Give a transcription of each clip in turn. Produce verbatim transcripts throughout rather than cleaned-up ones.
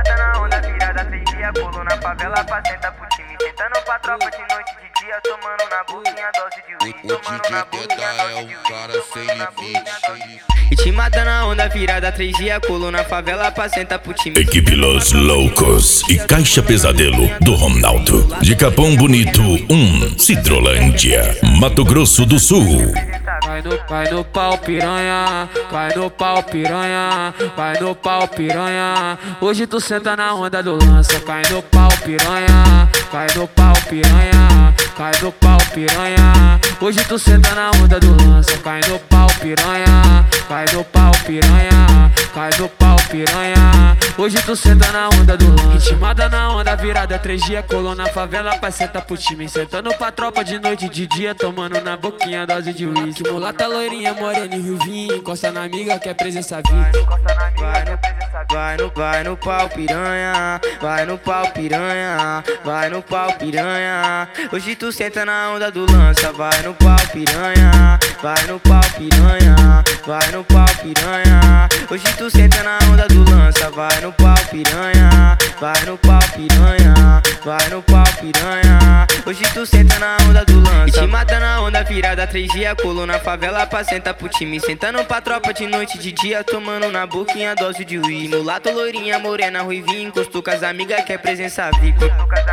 mata na onda, virada três dias. Pulo na favela pra sentar pro time. Sentando pra tropa de noite e de dia. Tomando na boquinha dose de weed. Tomando na boquinha dose de weed. Cara sem limite. E te mata na onda, virada três dias. Pulo na favela pra sentar pro time. Equipe Los Loucos e Caixa Pesadelo do Ronaldo. De Capão Bonito, um, Cidrolândia, Mato Grosso do Sul. Vai no, vai no pau piranha, vai no pau piranha, vai no pau piranha. Hoje tu senta na onda do lança, cai no pau piranha, cai no pau piranha, cai no pau piranha. Hoje tu senta na onda do lança, cai no pau piranha, cai no pau piranha, cai no pau piranha. Hoje tu senta na onda do lança. Intimada na onda, virada três dias. Colou na favela pra sentar pro time. Sentando pra tropa de noite e de dia. Tomando na boquinha dose de whisky. Mulata loirinha, morena e ruivinha. Encosta na amiga que é presença viva. Vai no, vai no, vai no pau piranha, vai no pau piranha, vai no pau piranha. Hoje tu senta na onda do lança, vai no pau piranha, vai no pau piranha, vai no pau piranha. Hoje tu senta na onda do lança, vai no pau piranha, vai no pau piranha, vai no pau piranha. Hoje tu senta na onda do lança. E te mata na onda, virada três dias. Colou na favela pra sentar pro time. Sentando pra tropa de noite e de dia. Tomando na boquinha dose de weed. Mulato, loirinha, morena, ruivinha. Encostou com as amigas que é presença V I P.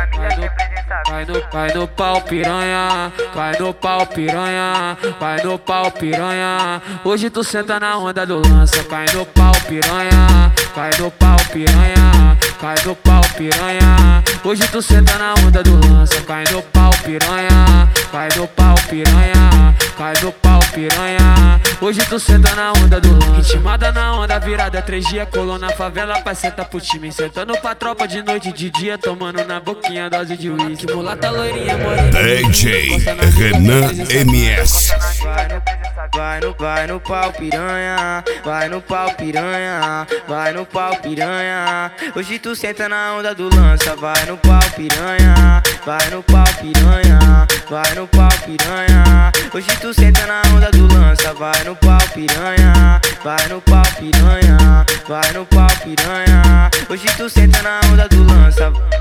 Vai no, vai no pau piranha, vai no pau piranha, vai no pau piranha. Hoje tu senta na onda do lança, cai no pau piranha, cai no pau piranha, cai no pau piranha. Hoje tu senta na onda do lança, cai no pau piranha, cai no pau piranha, cai no pau piranha. Hoje tu senta na onda do lança. Intimada na onda, virada três dias. Colou na favela pra sentar pro time. Sentando pra tropa de noite e de dia. Tomando na boquinha dose de whisky. Mulata loirinha, morena. D J Renan M S. Vai no, vai no pau piranha, vai no pau piranha, vai no pau piranha. Hoje tu senta na onda do lança, vai no pau piranha, vai no pau piranha, vai no pau piranha. Hoje tu senta na onda do lança, vai no pau piranha, vai no pau piranha, vai no pau piranha. Hoje tu senta na onda do lança.